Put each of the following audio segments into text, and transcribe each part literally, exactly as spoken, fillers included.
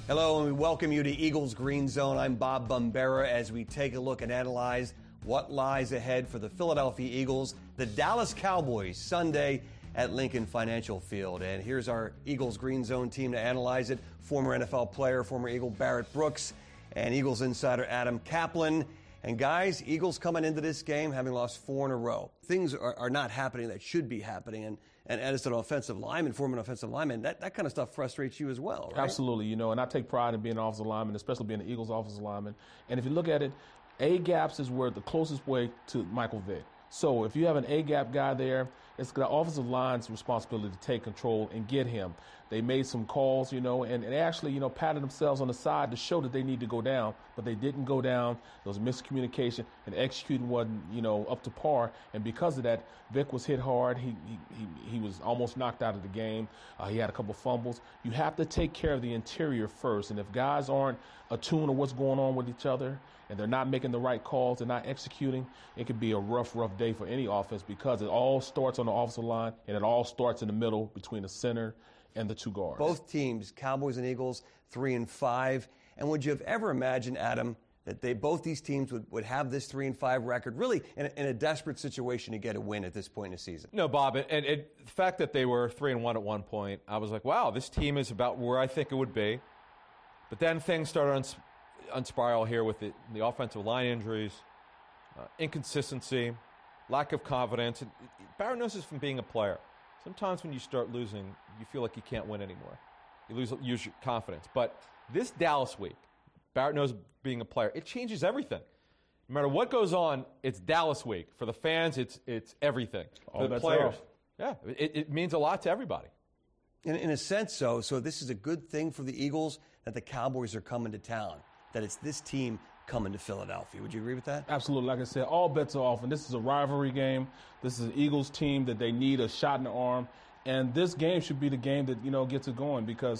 Hello, and we welcome you to Eagles Green Zone. I'm Bob Bombera as we take a look and analyze what lies ahead for the Philadelphia Eagles, the Dallas Cowboys, Sunday at Lincoln Financial Field. And here's our Eagles Green Zone team to analyze it. Former N F L player, former Eagle Barrett Brooks, and Eagles insider Adam Kaplan. And guys, Eagles coming into this game having lost four in a row. Things are, are not happening that should be happening. And, and as an offensive lineman, former offensive lineman, that, that kind of stuff frustrates you as well, right? Absolutely. You know, and I take pride in being an offensive lineman, especially being an Eagles offensive lineman. And if you look at it, A-gaps is where the closest way to Michael Vick. So if you have an A-gap guy there, it's the offensive line's responsibility to take control and get him. They made some calls, you know, and, and actually, you know, patted themselves on the side to show that they need to go down, but they didn't go down. There was miscommunication, and executing wasn't, you know, up to par. And because of that, Vick was hit hard. He he he, he was almost knocked out of the game. Uh, he had a couple fumbles. You have to take care of the interior first, and if guys aren't attuned to what's going on with each other, and they're not making the right calls, they're not executing, it could be a rough, rough day for any offense because it all starts on the offensive line, and it all starts in the middle between the center and the two guards. Both teams, Cowboys and Eagles, three and five. And would you have ever imagined, Adam, that they both these teams would, would have this three and five record, really in a, in a desperate situation to get a win at this point in the season? No, Bob, and, and the fact that they were three and one at one point, I was like, wow, this team is about where I think it would be. But then things started uns- unspiral here with the, the offensive line injuries, uh, inconsistency, lack of confidence. And Barrett knows this from being a player. Sometimes when you start losing, you feel like you can't win anymore. You lose, lose your confidence. But this Dallas week, Barrett knows being a player, it changes everything. No matter what goes on, it's Dallas week. For the fans, it's it's everything. All For the bets players, are off. yeah, it, it means a lot to everybody. In, in a sense, so, so this is a good thing for the Eagles that the Cowboys are coming to town, that it's this team coming to Philadelphia. Would you agree with that? Absolutely. Like I said, all bets are off, and this is a rivalry game. This is an Eagles team that they need a shot in the arm, and this game should be the game that, you know, gets it going because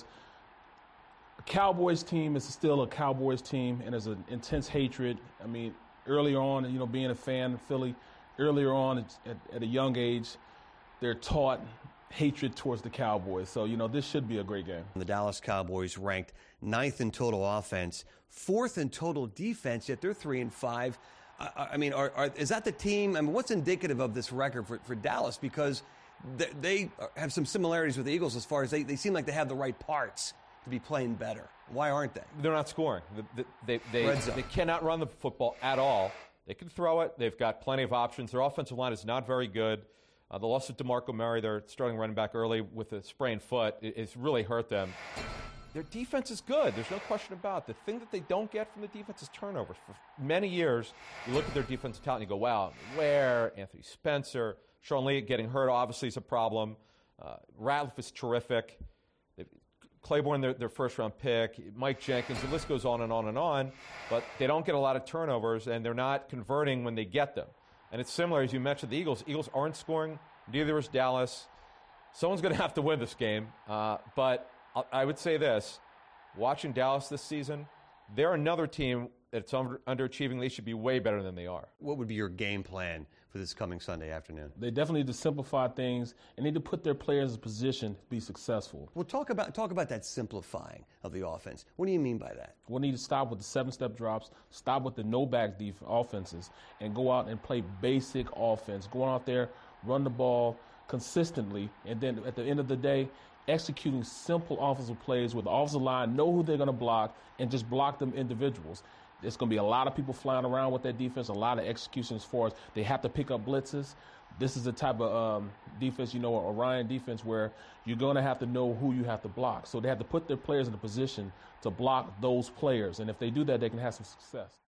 a Cowboys team is still a Cowboys team, and there's an intense hatred. I mean, earlier on, you know, being a fan of Philly, earlier on at, at a young age, they're taught hatred towards the Cowboys. So, you know, this should be a great game. The Dallas Cowboys ranked ninth in total offense, fourth in total defense, yet they're three and five. I, I mean, are, are, is that the team? I mean, what's indicative of this record for, for Dallas? Because they, they have some similarities with the Eagles as far as they, they seem like they have the right parts to be playing better. Why aren't they? They're not scoring. They, they, they, they cannot run the football at all. They can throw it. They've got plenty of options. Their offensive line is not very good. Uh, the loss of DeMarco Murray, their starting running back early with a sprained foot, it, it's really hurt them. Their defense is good. There's no question about it. The thing that they don't get from the defense is turnovers. For many years, you look at their defensive talent and you go, wow, Ware, Anthony Spencer, Sean Lee getting hurt obviously is a problem. Uh, Ratliff is terrific. They've, Claiborne, their, their first-round pick. Mike Jenkins, the list goes on and on and on. But they don't get a lot of turnovers, and they're not converting when they get them. And it's similar, as you mentioned, the Eagles. Eagles aren't scoring. Neither is Dallas. Someone's going to have to win this game. Uh, but I would say this. Watching Dallas this season, they're another team that's under, underachieving. They should be way better than they are. What would be your game plan for this coming Sunday afternoon? They definitely need to simplify things and need to put their players in position to be successful. Well, talk about talk about that simplifying of the offense. What do you mean by that? We need to stop with the seven-step drops, stop with the no-back def- offenses, and go out and play basic offense. Go out there, run the ball consistently, and then at the end of the day, executing simple offensive plays where the offensive line know who they're going to block and just block them individuals. There's going to be a lot of people flying around with that defense, a lot of execution as far as they have to pick up blitzes. This is the type of um, defense, you know, a Ryan defense where you're going to have to know who you have to block. So they have to put their players in a position to block those players. And if they do that, they can have some success.